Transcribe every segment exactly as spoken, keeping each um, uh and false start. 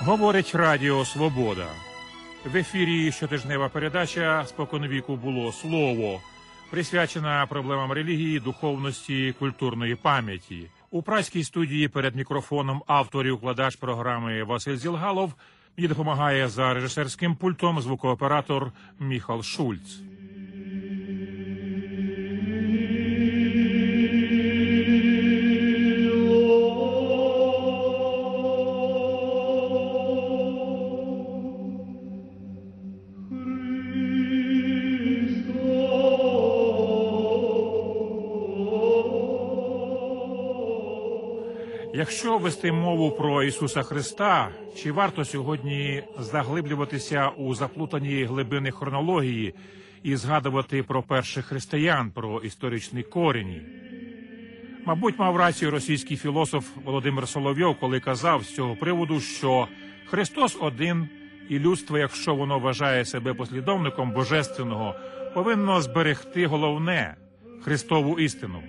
Говорить Радіо Свобода. В ефірі щотижнева передача «Споконвіку було слово», присвячена проблемам релігії, духовності, культурної пам'яті. У празькій студії перед мікрофоном автор і укладач програми Василь Зілгалов, мені допомагає за режисерським пультом звукооператор Міхал Шульц. Якщо вести мову про Ісуса Христа, чи варто сьогодні заглиблюватися у заплутані глибини хронології і згадувати про перших християн, про історичні корені? Мабуть, мав рацію російський філософ Володимир Соловйов, коли казав з цього приводу, що Христос один, і людство, якщо воно вважає себе послідовником Божественного, повинно зберегти головне – Христову істину.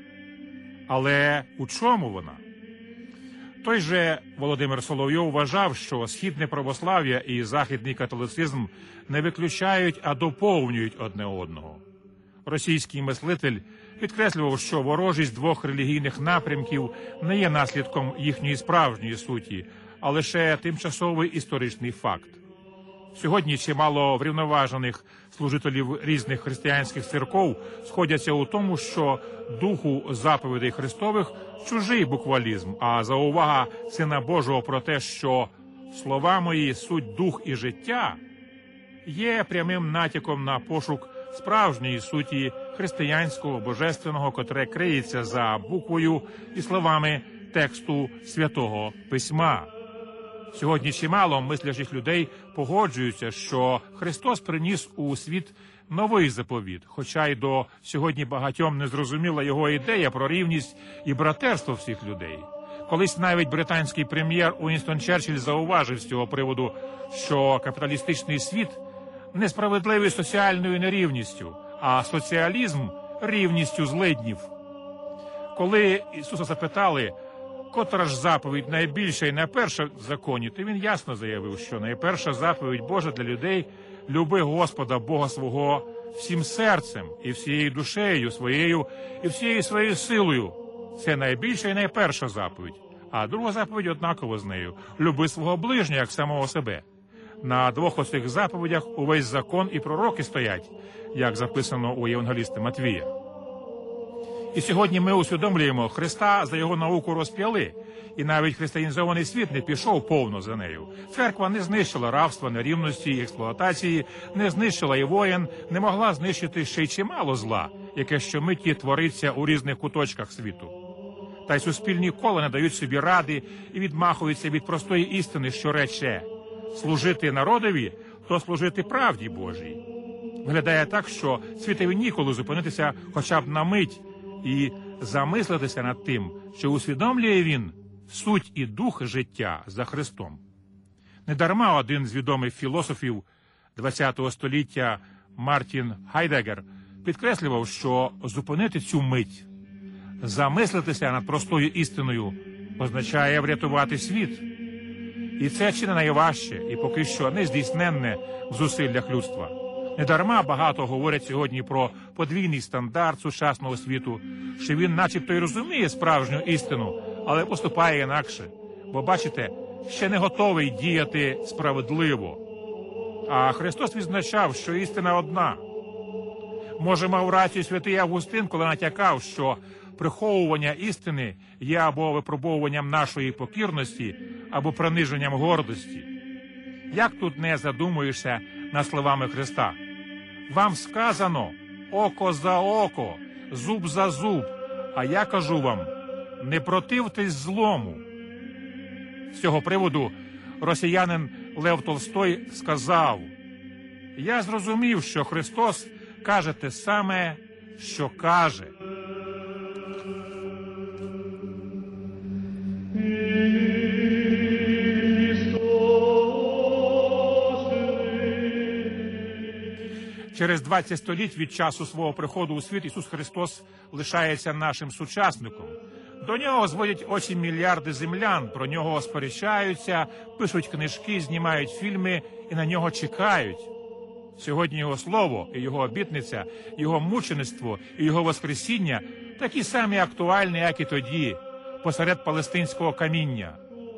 Але у чому вона? Той же Володимир Соловйов вважав, що східне православ'я і західний католицизм не виключають, а доповнюють одне одного. Російський мислитель підкреслював, що ворожість двох релігійних напрямків не є наслідком їхньої справжньої суті, а лише тимчасовий історичний факт. Сьогодні чимало врівноважених служителів різних християнських церков сходяться у тому, що духу заповідей Христових чужий буквалізм, а заувага Сина Божого про те, що «слова мої – суть дух і життя», є прямим натяком на пошук справжньої суті християнського божественного, котре криється за буквою і словами тексту Святого Письма. Сьогодні чимало мислячих людей погоджуються, що Христос приніс у світ новий заповіт, хоча й до сьогодні багатьом не зрозуміла його ідея про рівність і братерство всіх людей. Колись навіть британський прем'єр Уінстон Черчилль зауважив з цього приводу, що капіталістичний світ несправедливий соціальною нерівністю, а соціалізм – рівністю злиднів. Коли Ісуса запитали, котра ж заповідь найбільша і найперша в законі, то він ясно заявив, що найперша заповідь Божа для людей – люби Господа Бога свого всім серцем і всією душею своєю і всією своєю силою. Це найбільша і найперша заповідь. А друга заповідь однаково з нею – люби свого ближнього, як самого себе. На двох оцих заповідях увесь закон і пророки стоять, як записано у євангеліста Матвія. І сьогодні ми усвідомлюємо, Христа за його науку розп'яли, і навіть християнізований світ не пішов повно за нею. Церква не знищила рабства, нерівності і експлуатації, не знищила і воєн, не могла знищити ще й чимало зла, яке щомиті твориться у різних куточках світу. Та й суспільні кола не дають собі ради і відмахуються від простої істини, що рече «служити народові, то служити правді Божій». Виглядає так, що світові ніколи зупинитися хоча б на мить і замислитися над тим, що усвідомлює він суть і дух життя за Христом. Недарма один з відомих філософів ХХ століття Мартін Хайдеггер підкреслював, що зупинити цю мить, замислитися над простою істиною означає врятувати світ. І це чи не найважче і поки що нездійсненне в зусиллях людства. Недарма багато говорять сьогодні про подвійний стандарт сучасного світу, що він начебто й розуміє справжню істину, але поступає інакше. Бо, бачите, ще не готовий діяти справедливо. А Христос відзначав, що істина одна. Може, мав рацію святий Августин, коли натякав, що приховування істини є або випробовуванням нашої покірності, або приниженням гордості. Як тут не задумуєшся над словами Христа? Вам сказано око за око, зуб за зуб, а я кажу вам, не противтесь злому. З цього приводу росіянин Лев Толстой сказав: я зрозумів, що Христос каже те саме, що каже. Через двадцять століть від часу свого приходу у світ Ісус Христос лишається нашим сучасником. До нього зводять очі мільярди землян, про нього сперечаються, пишуть книжки, знімають фільми і на нього чекають. Сьогодні його слово і його обітниця, його мучеництво і його воскресіння такі самі актуальні, як і тоді, посеред палестинського каміння.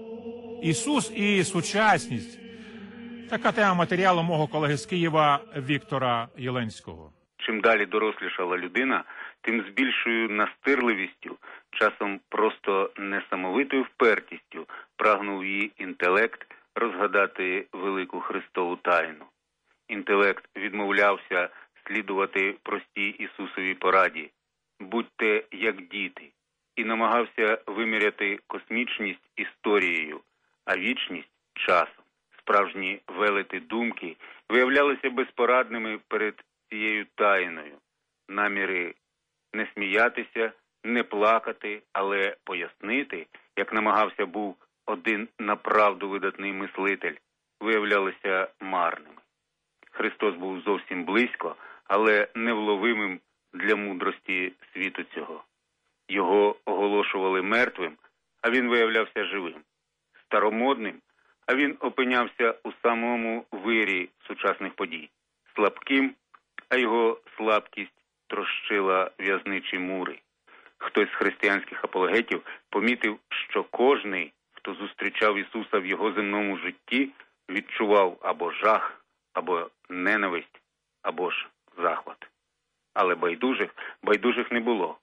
Ісус і сучасність – така тема матеріалу мого колеги з Києва Віктора Єленського. Чим далі дорослішала людина, тим з більшою настирливістю, часом просто несамовитою впертістю прагнув її інтелект розгадати велику Христову тайну. Інтелект відмовлявся слідувати простій Ісусовій пораді «Будьте як діти» і намагався виміряти космічність історією, а вічність – часом. Справжні велети думки виявлялися безпорадними перед цією тайною. Наміри не сміятися, не плакати, але пояснити, як намагався був один направду видатний мислитель, виявлялися марними. Христос був зовсім близько, але невловимим для мудрості світу цього. Його оголошували мертвим, а він виявлявся живим. Старомодним, а він опинявся у самому вирі сучасних подій. Слабким, а його слабкість трощила в'язничі мури. Хтось з християнських апологетів помітив, що кожний, хто зустрічав Ісуса в його земному житті, відчував або жах, або ненависть, або ж захват. Але байдужих, байдужих не було.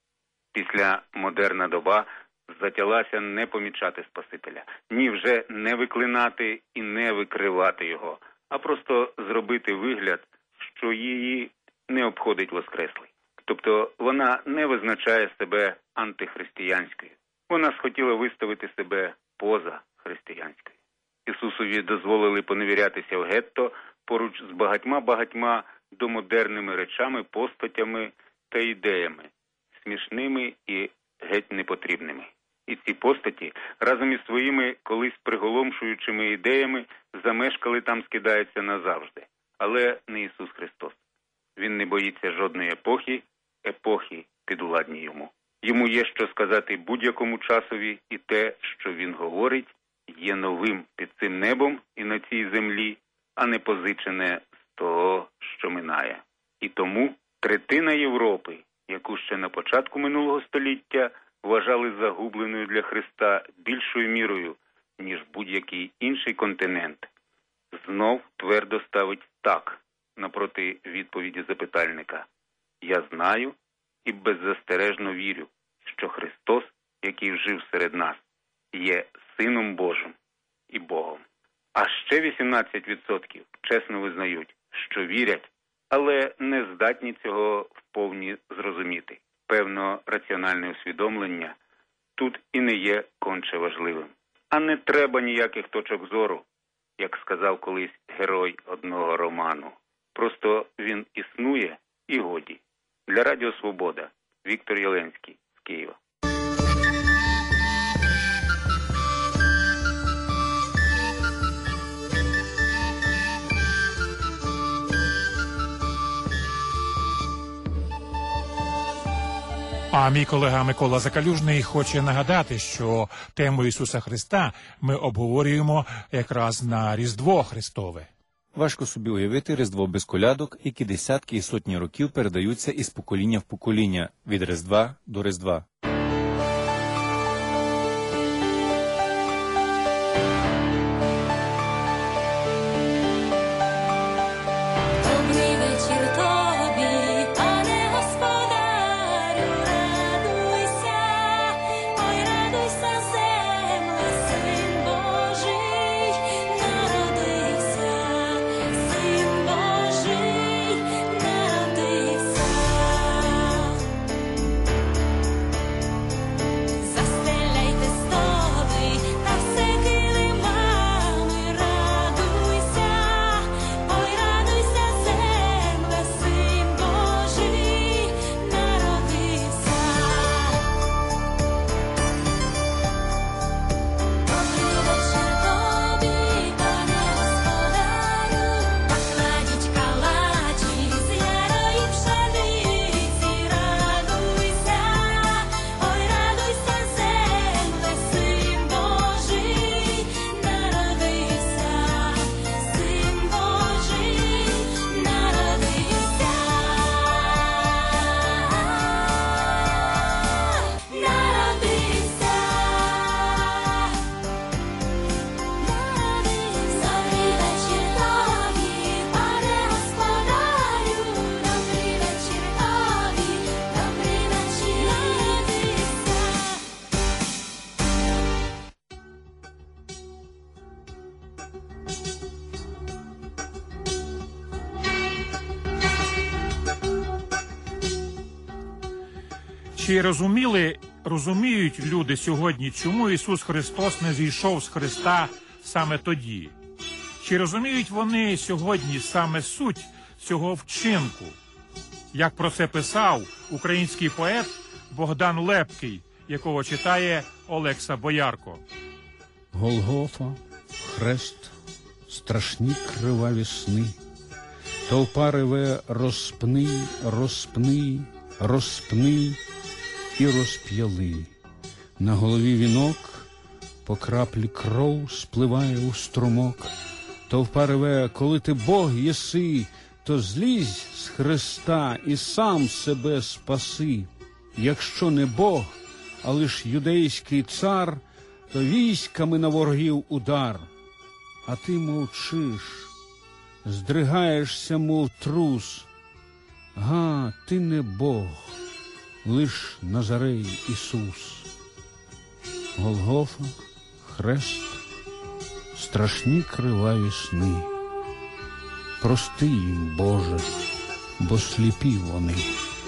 Після модерна доба затялася не помічати Спасителя, ні вже не виклинати і не викривати його, а просто зробити вигляд, що її не обходить Воскреслий. Тобто вона не визначає себе антихристиянською. Вона схотіла виставити себе поза християнською. Ісусові дозволили поневірятися в гетто поруч з багатьма-багатьма домодерними речами, постатями та ідеями, смішними і геть непотрібними. І ці постаті разом із своїми колись приголомшуючими ідеями замешкали там, скидаються назавжди. Але не Ісус Христос. Він не боїться жодної епохи, епохи підвладні йому. Йому є що сказати будь-якому часові, і те, що він говорить, є новим під цим небом і на цій землі, а не позичене з того, що минає. І тому третина Європи, яку ще на початку минулого століття вважали загубленою для Христа більшою мірою, ніж будь-який інший континент, знов твердо ставить «так» напроти відповіді запитальника. Я знаю і беззастережно вірю, що Христос, який жив серед нас, є Сином Божим і Богом. А ще вісімнадцять відсотків чесно визнають, що вірять, але не здатні цього вповні зрозуміти. Певно, раціональне усвідомлення тут і не є конче важливим. А не треба ніяких точок зору, як сказав колись герой одного роману. Просто він існує і годі. Для Радіо Свобода. Віктор Єленський з Києва. А мій колега Микола Закалюжний хоче нагадати, що тему Ісуса Христа ми обговорюємо якраз на Різдво Христове. Важко собі уявити Різдво без колядок, які десятки і сотні років передаються із покоління в покоління, від Різдва до Різдва. Чи розуміли, розуміють люди сьогодні, чому Ісус Христос не зійшов з Христа саме тоді? Чи розуміють вони сьогодні саме суть цього вчинку? Як про це писав український поет Богдан Лепкий, якого читає Олекса Боярко. Голгофа, хрест, страшні криваві сни. Толпа реве розпни, розпни, розпни і розп'яли. На голові вінок, по краплі кров спливає у струмок. Толпа реве, коли ти Бог єси, то злізь з хреста і сам себе спаси. Якщо не Бог, а лиш юдейський цар, то військами на ворогів удар. А ти мовчиш, здригаєшся, мов трус. Га, ти не Бог, лиш Назарей Ісус. Голгофа, хрест, страшні криваві сни. Прости їм, Боже, бо сліпі вони.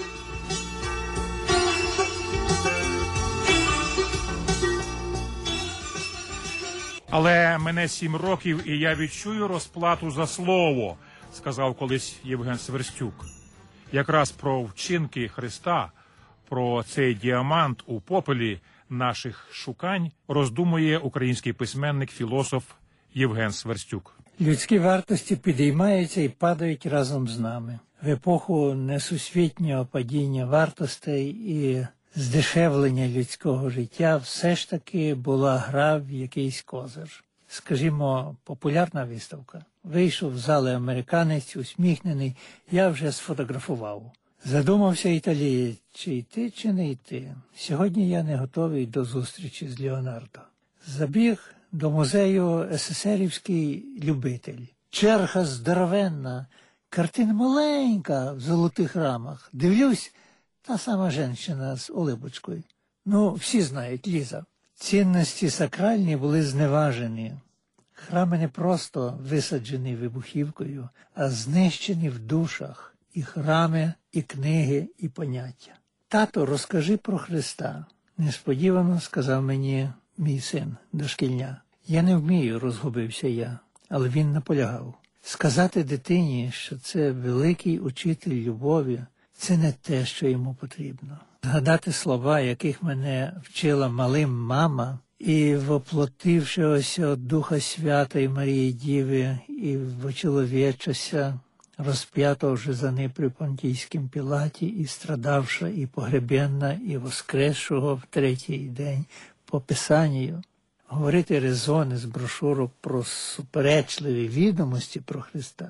Але мене сім років, і я відчую розплату за слово, сказав колись Євген Сверстюк. Якраз про вчинки Христа, про цей діамант у попелі наших шукань роздумує український письменник, філософ Євген Сверстюк. Людські вартості підіймаються і падають разом з нами. В епоху несусвітнього падіння вартостей і здешевлення людського життя все ж таки була гра в якийсь козир. Скажімо, популярна виставка. Вийшов з зали американець, усміхнений, я вже сфотографував. Задумався італієць, чи йти, чи не йти. Сьогодні я не готовий до зустрічі з Леонардо. Забіг до музею есесерівський любитель. Черга здоровенна, картина маленька в золотих рамах. Дивлюсь, та сама жінка з улибочкою. Ну, всі знають, Ліза. Цінності сакральні були зневажені. Храми не просто висаджені вибухівкою, а знищені в душах. І храми, і книги, і поняття. Тато, розкажи про Христа. Несподівано сказав мені мій син, дошкільня. Я не вмію, розгубився я, але він наполягав. Сказати дитині, що це великий учитель любові, це не те, що йому потрібно. Згадати слова, яких мене вчила малим мама, і воплотившогося від Духа Святої Марії Діви, і вочеловічася, розп'ятого вже за неї при Понтійськім Пілаті, і страдавша, і погребенна, і воскресшого в третій день по Писанню. Говорити резони з брошурок про суперечливі відомості про Христа,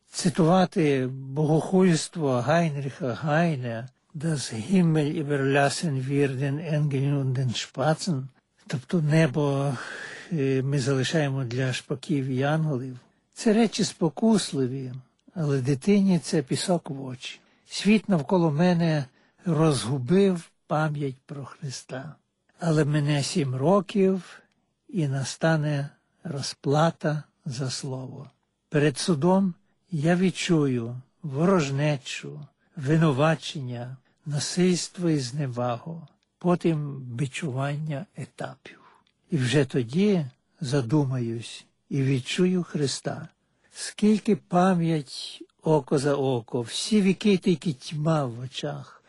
цитувати богохульство Гайнріха Гайне «Das Himmel überlassen wir den Engeln und den Spatzen», тобто небо ми залишаємо для шпаків і янголів. Це речі спокусливі, але дитині це пісок в очі. Світ навколо мене розгубив пам'ять про Христа. Але мене сім років, і настане розплата за слово. Перед судом я відчую ворожнечу, винувачення, насильство і зневагу, потім бичування етапів. І вже тоді задумаюсь і відчую Христа. Скільки пам'ять око за око, всі віки тільки тьма в очах.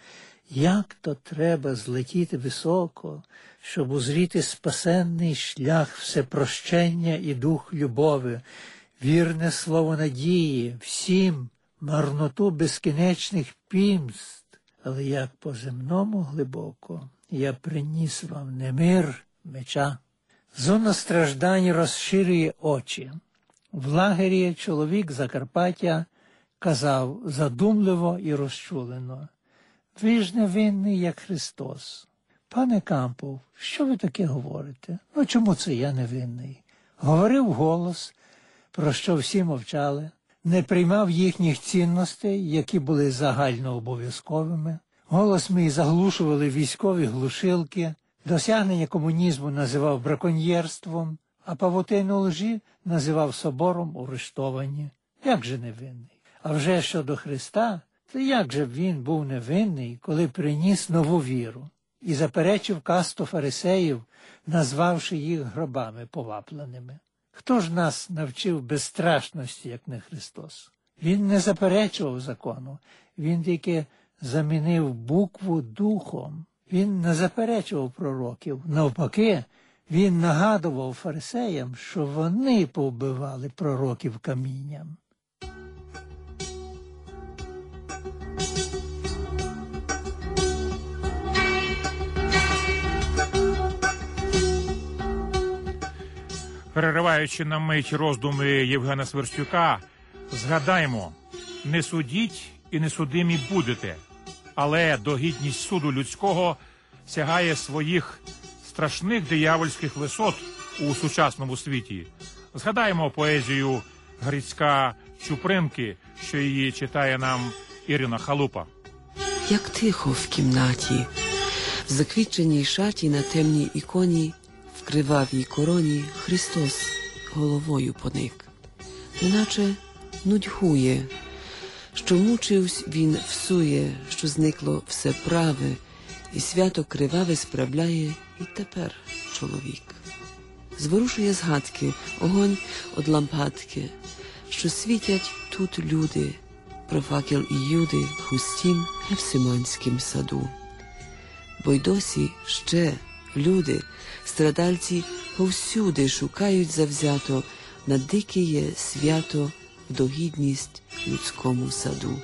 Як то треба злетіти високо, щоб узріти спасенний шлях всепрощення і дух любові, вірне слово надії, всім марноту безкінечних пімст. Але як по-земному глибоко я приніс вам не мир, меча. Зона страждань розширює очі. В лагері чоловік Закарпаття казав задумливо і розчулено: «Ви ж не винний, як Христос». «Пане Кампов, що ви таке говорите? Ну чому це я не винний?» Говорив голос, про що всі мовчали, не приймав їхніх цінностей, які були загально обов'язковими. Голос мій заглушували військові глушилки, досягнення комунізму називав браконьєрством, а павутину лжі називав собором арештовані. Як же невинний? А вже щодо Христа, То як же він був невинний, коли приніс нову віру і заперечив касту фарисеїв, назвавши їх гробами повапленими? Хто ж нас навчив безстрашності, як не Христос? Він не заперечував закону, він тільки замінив букву духом. Він не заперечував пророків. Навпаки, він нагадував фарисеям, що вони повбивали пророків камінням. Перериваючи на мить роздуми Євгена Сверстюка, згадаймо, не судіть і не судимі будете, але догідність суду людського сягає своїх страшних диявольських висот у сучасному світі. Згадаємо поезію Грицька Чупринки, що її читає нам Ірина Халупа. Як тихо в кімнаті, в заквітченій шаті на темній іконі, в кривавій короні Христос головою поник, неначе нудьгує, що мучивсь він всує, що зникло все праве, і свято криваве справляє і тепер чоловік. Зворушує згадки огонь од лампадки, що світять тут люди, про факел і юди в густім Гефсиманськім саду. Бо й досі ще люди, страдальці, повсюди шукають завзято на дикіє свято в догідність людському саду.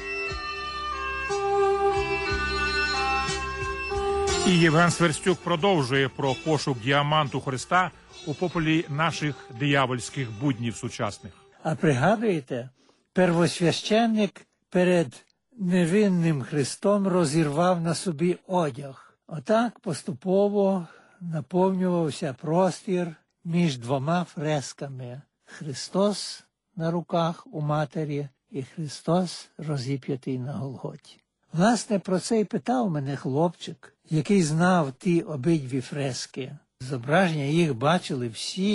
І Євген Сверстюк продовжує про пошук діаманту Христа у попелі наших диявольських буднів сучасних. А пригадуєте, первосвященник перед невинним Христом розірвав на собі одяг. Отак поступово наповнювався простір між двома фресками. Христос на руках у матері і Христос розіп'ятий на Голготі. Власне, про це й питав мене хлопчик, який знав ті обидві фрески. Зображення їх бачили всі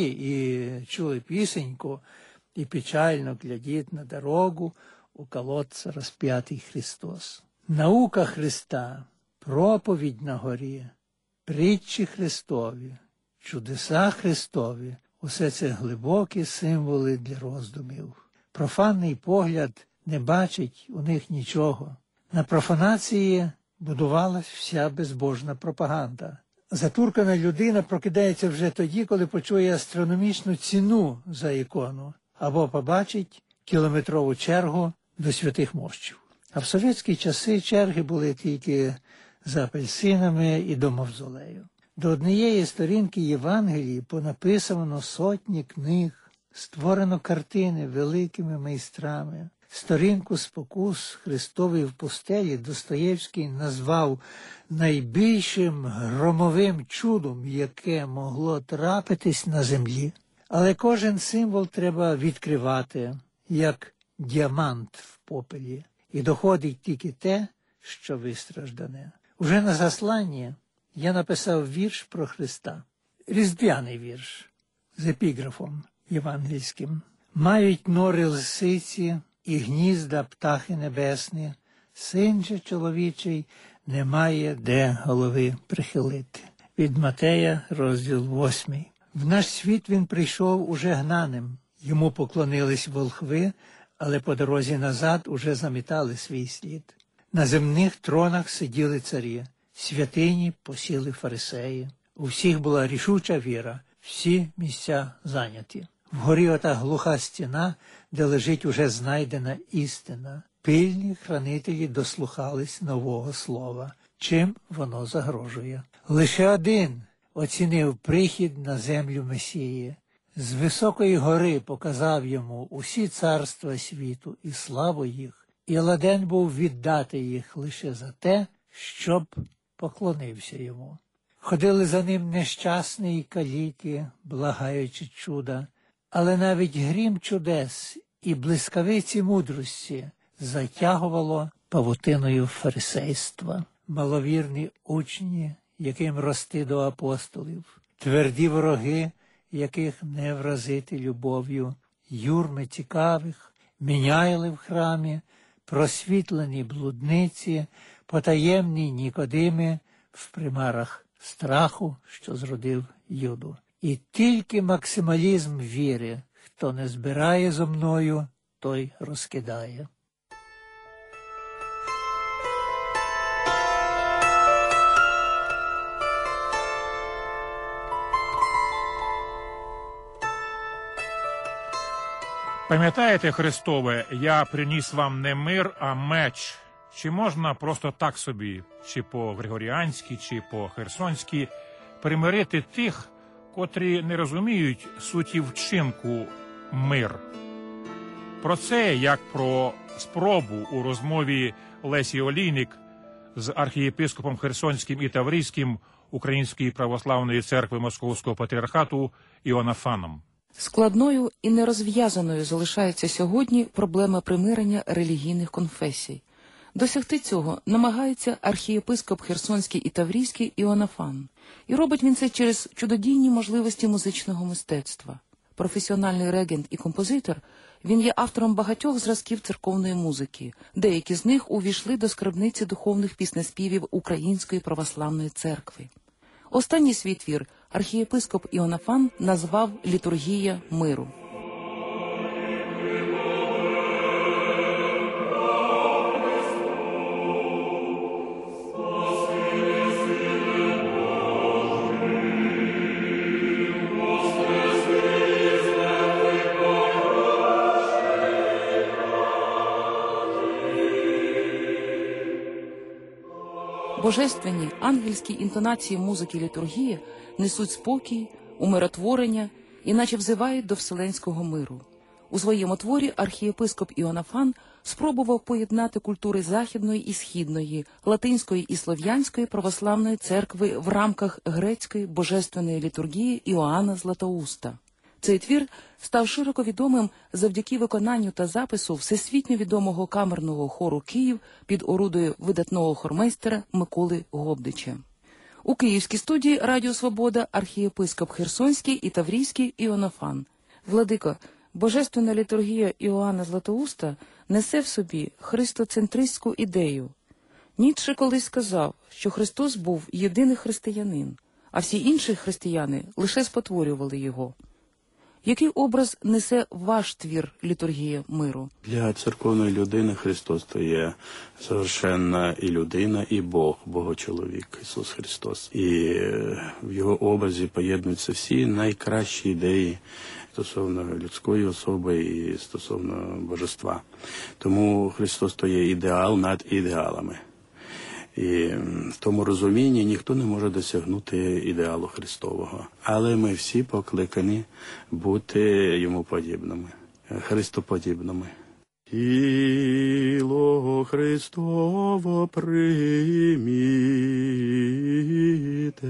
і чули пісеньку, і печально глядіть на дорогу, у колодце розп'ятий Христос. Наука Христа, проповідь на горі, притчі Христові, чудеса Христові – усе це глибокі символи для роздумів. Профанний погляд не бачить у них нічого. На профанації будувалась вся безбожна пропаганда. Затуркана людина прокидається вже тоді, коли почує астрономічну ціну за ікону або побачить кілометрову чергу до святих мощів. А в совєтські часи черги були тільки за апельсинами і до мавзолею. До однієї сторінки Євангелії понаписано сотні книг, створено картини великими майстрами. Сторінку спокус Христової в пустелі Достоєвський назвав найбільшим громовим чудом, яке могло трапитись на землі. Але кожен символ треба відкривати, як діамант в попелі, і доходить тільки те, що вистраждане. Уже на засланні я написав вірш про Христа. Різдвяний вірш з епіграфом євангельським. Мають нори лисиці і гнізда птахи небесні, син же чоловічий не має де голови прихилити. Від Матея, розділ восьмий. В наш світ він прийшов уже гнаним. Йому поклонились волхви, але по дорозі назад уже замітали свій слід. На земних тронах сиділи царі, святині посіли фарисеї. У всіх була рішуча віра, всі місця зайняті. Вгорі ота глуха стіна, де лежить уже знайдена істина. Пильні хранителі дослухались нового слова. Чим воно загрожує? Лише один оцінив прихід на землю Месії. З високої гори показав йому усі царства світу і славу їх, і ладен був віддати їх лише за те, щоб поклонився йому. Ходили за ним нещасні й каліті, благаючи чуда, але навіть грім чудес і блискавиці мудрості затягувало павутиною фарисейства. Маловірні учні, яким рости до апостолів, тверді вороги, яких не вразити любов'ю, юрми цікавих, міняйли в храмі, просвітлені блудниці, потаємні Нікодими в примарах страху, що зродив Юду. І тільки максималізм віри, хто не збирає зо мною, той розкидає. Пам'ятаєте, Христове, я приніс вам не мир, а меч. Чи можна просто так собі, чи по-григоріанськи, чи по-херсонськи, примирити тих, котрі не розуміють суті вчинку мир? Про це, як про спробу у розмові Лесі Олійник з архієпископом Херсонським і Таврійським Української православної церкви Московського патріархату Іоаннафаном. Складною і нерозв'язаною залишається сьогодні проблема примирення релігійних конфесій. Досягти цього намагається архієпископ Херсонський і Таврійський Іоаннафан. І робить він це через чудодійні можливості музичного мистецтва. Професіональний регент і композитор, він є автором багатьох зразків церковної музики. Деякі з них увійшли до скарбниці духовних піснеспівів Української православної церкви. Останній свій твір архієпископ Іоаннафан назвав «Літургія миру». Божественні ангельські інтонації музики літургії несуть спокій, умиротворення і наче взивають до вселенського миру. У своєму творі архієпископ Іоаннафан спробував поєднати культури західної і східної, латинської і слов'янської православної церкви в рамках грецької божественної літургії Іоанна Златоуста. Цей твір став широко відомим завдяки виконанню та запису всесвітньо відомого камерного хору «Київ» під орудою видатного хормейстера Миколи Гобдича. У київській студії Радіо Свобода архієпископ Херсонський і Таврійський Іоаннафан. Владико, божественна літургія Іоанна Златоуста несе в собі христоцентристську ідею. Ніцше колись сказав, що Христос був єдиний християнин, а всі інші християни лише спотворювали його. Який образ несе ваш твір «Літургія миру»? Для церковної людини Христос то є совершенна і людина, і Бог, Богочоловік Ісус Христос. І в його образі поєднуються всі найкращі ідеї стосовно людської особи і стосовно божества. Тому Христос то є ідеал над ідеалами. І в тому розумінні ніхто не може досягнути ідеалу Христового. Але ми всі покликані бути йому подібними, Христоподібними. Тіло Христово прийміте.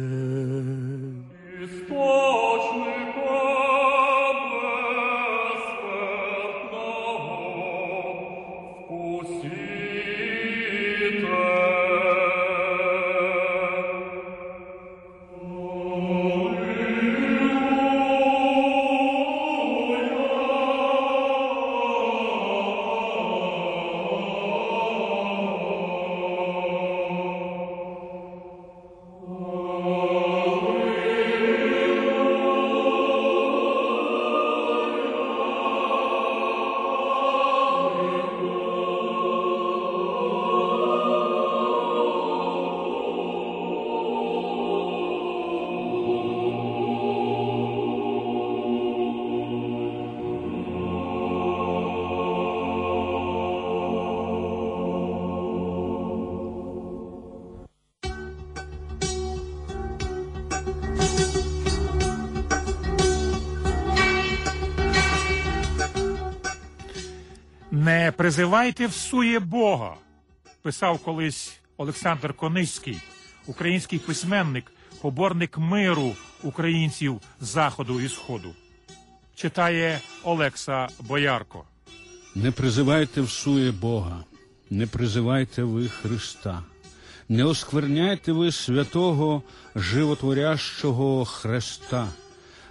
«Не призивайте всує Бога», писав колись Олександр Кониський, український письменник, поборник миру українців Заходу і Сходу. Читає Олекса Боярко. Не призивайте всує Бога, не призивайте ви Христа, не оскверняйте ви святого животворящого Христа,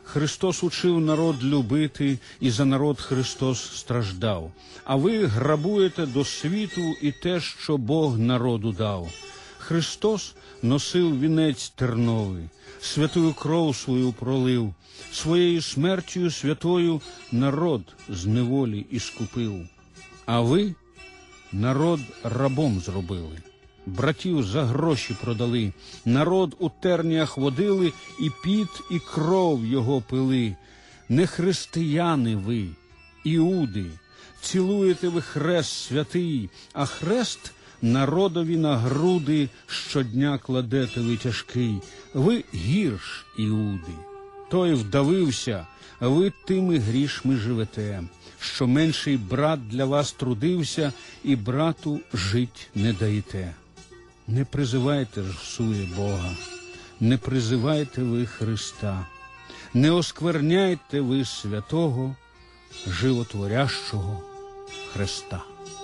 Христос учив народ любити, і за народ Христос страждав. А ви грабуєте до світу і те, що Бог народу дав. Христос носив вінець терновий, святую кров свою пролив, своєю смертю святою народ з неволі іскупив. А ви народ рабом зробили, братів за гроші продали, народ у терніях водили, і піт, і кров його пили. Не християни ви, іуди, цілуєте ви хрест святий, а хрест народові на груди щодня кладете ви тяжкий. Ви гірш, іуди. Той вдавився, а ви тими грішми живете, що менший брат для вас трудився, і брату жить не даєте. Не призивайте ж, всує Бога, не призивайте ви Христа, не оскверняйте ви святого, животворящого Христа.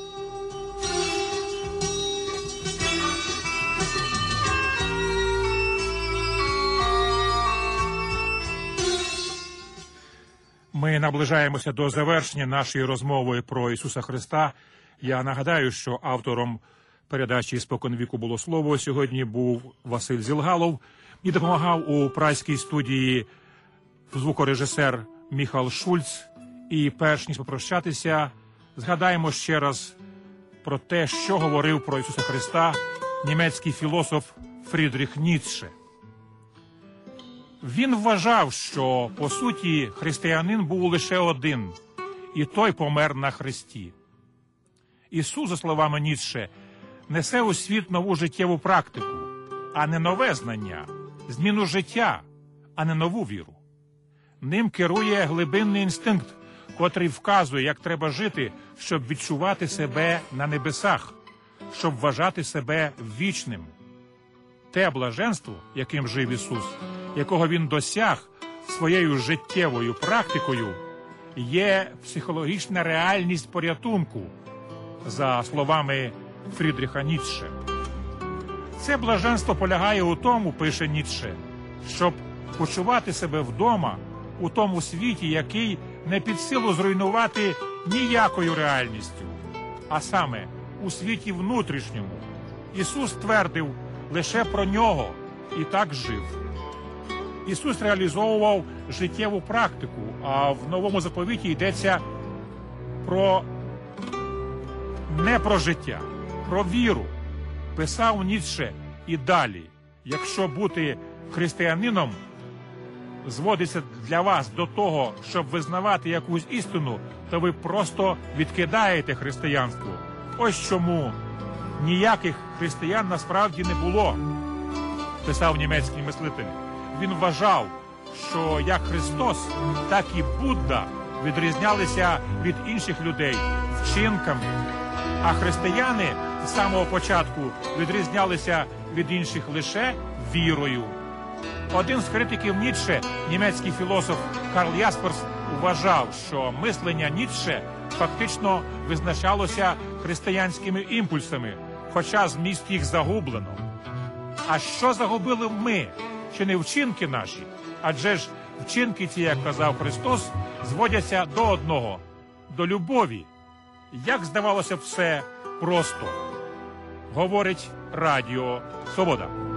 Ми наближаємося до завершення нашої розмови про Ісуса Христа. Я нагадаю, що автором передачі «Споконвіку було слово» сьогодні був Василь Зілгалов. Мені допомагав у празькій студії звукорежисер Міхал Шульц. І перш ніж попрощатися, згадаємо ще раз про те, що говорив про Ісуса Христа німецький філософ Фрідріх Ніцше. Він вважав, що, по суті, християнин був лише один, і той помер на хресті. Ісус, за словами Ніцше, несе у світ нову життєву практику, а не нове знання, зміну життя, а не нову віру. Ним керує глибинний інстинкт, котрий вказує, як треба жити, щоб відчувати себе на небесах, щоб вважати себе вічним. Те блаженство, яким жив Ісус, якого Він досяг своєю життєвою практикою, є психологічна реальність порятунку, за словами Фрідріха Ніцше. Це блаженство полягає у тому, пише Ніцше, щоб почувати себе вдома у тому світі, який не під силу зруйнувати ніякою реальністю, а саме у світі внутрішньому. Ісус твердив лише про нього і так жив. Ісус реалізовував життєву практику, а в Новому заповіті йдеться про не про життя, про віру. Писав Ніцше і далі. Якщо бути християнином зводиться для вас до того, щоб визнавати якусь істину, то ви просто відкидаєте християнство. Ось чому ніяких християн насправді не було, писав німецький мислитель. Він вважав, що як Христос, так і Будда відрізнялися від інших людей вчинками, а християни з самого початку відрізнялися від інших лише вірою. Один з критиків Ніцше, німецький філософ Карл Ясперс, вважав, що мислення Ніцше фактично визначалося християнськими імпульсами, хоча зміст їх загублено. А що загубили ми, чи не вчинки наші? Адже ж вчинки ці, як казав Христос, зводяться до одного – до любові. Як здавалося б, все просто. Говорить Радіо Свобода.